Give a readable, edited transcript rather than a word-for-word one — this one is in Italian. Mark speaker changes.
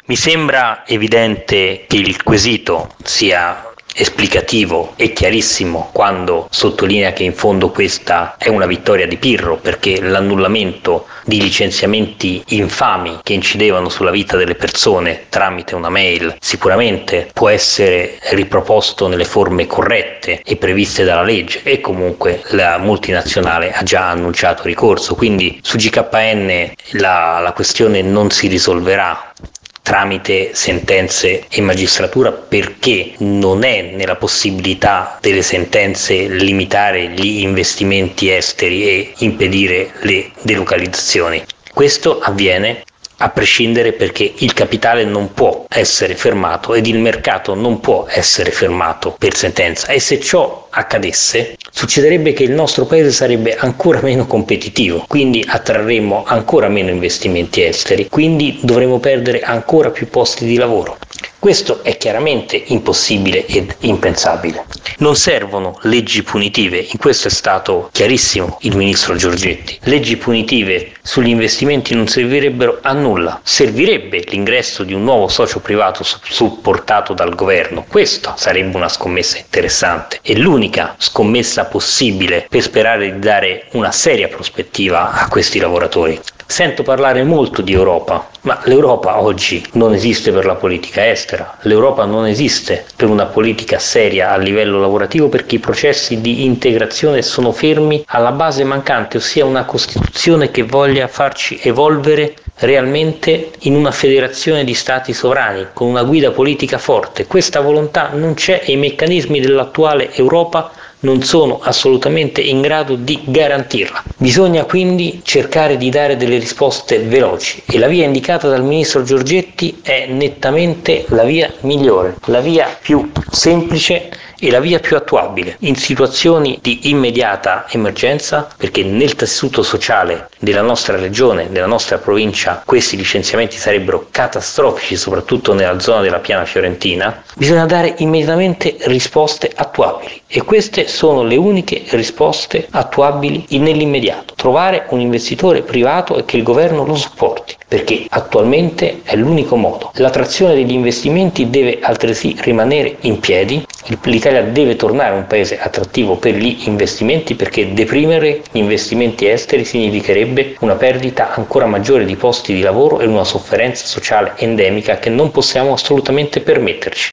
Speaker 1: Mi sembra evidente che il quesito sia esplicativo e chiarissimo quando sottolinea che in fondo questa è una vittoria di Pirro, perché l'annullamento di licenziamenti infami che incidevano sulla vita delle persone tramite una mail sicuramente può essere riproposto nelle forme corrette e previste dalla legge, e comunque la multinazionale ha già annunciato ricorso, quindi su GKN la questione non si risolverà tramite sentenze e magistratura, perché non è nella possibilità delle sentenze limitare gli investimenti esteri e impedire le delocalizzazioni. Questo avviene a prescindere, perché il capitale non può essere fermato ed il mercato non può essere fermato per sentenza, e se ciò accadesse succederebbe che il nostro paese sarebbe ancora meno competitivo, quindi attrarremo ancora meno investimenti esteri, quindi dovremo perdere ancora più posti di lavoro. Questo è chiaramente impossibile ed impensabile. Non servono leggi punitive, in questo è stato chiarissimo il ministro Giorgetti. Leggi punitive sugli investimenti non servirebbero a nulla, servirebbe l'ingresso di un nuovo socio privato supportato dal governo. Questa sarebbe una scommessa interessante e l'unica scommessa possibile per sperare di dare una seria prospettiva a questi lavoratori. Sento parlare molto di Europa, ma l'Europa oggi non esiste per la politica estera, l'Europa non esiste per una politica seria a livello lavorativo, perché i processi di integrazione sono fermi alla base mancante, ossia una Costituzione che voglia farci evolvere realmente in una federazione di stati sovrani con una guida politica forte. Questa volontà non c'è e i meccanismi dell'attuale Europa non sono assolutamente in grado di garantirla. Bisogna quindi cercare di dare delle risposte veloci e la via indicata dal ministro Giorgetti è nettamente la via migliore, la via più semplice e la via più attuabile in situazioni di immediata emergenza, perché nel tessuto sociale della nostra regione, della nostra provincia, questi licenziamenti sarebbero catastrofici, soprattutto nella zona della Piana Fiorentina. Bisogna dare immediatamente risposte attuabili e queste sono le uniche risposte attuabili nell'immediato. Trovare un investitore privato e che il governo lo supporti, perché attualmente è l'unico modo. L'attrazione degli investimenti deve altresì rimanere in piedi. L'Italia deve tornare un paese attrattivo per gli investimenti, perché deprimere gli investimenti esteri significherebbe una perdita ancora maggiore di posti di lavoro e una sofferenza sociale endemica che non possiamo assolutamente permetterci.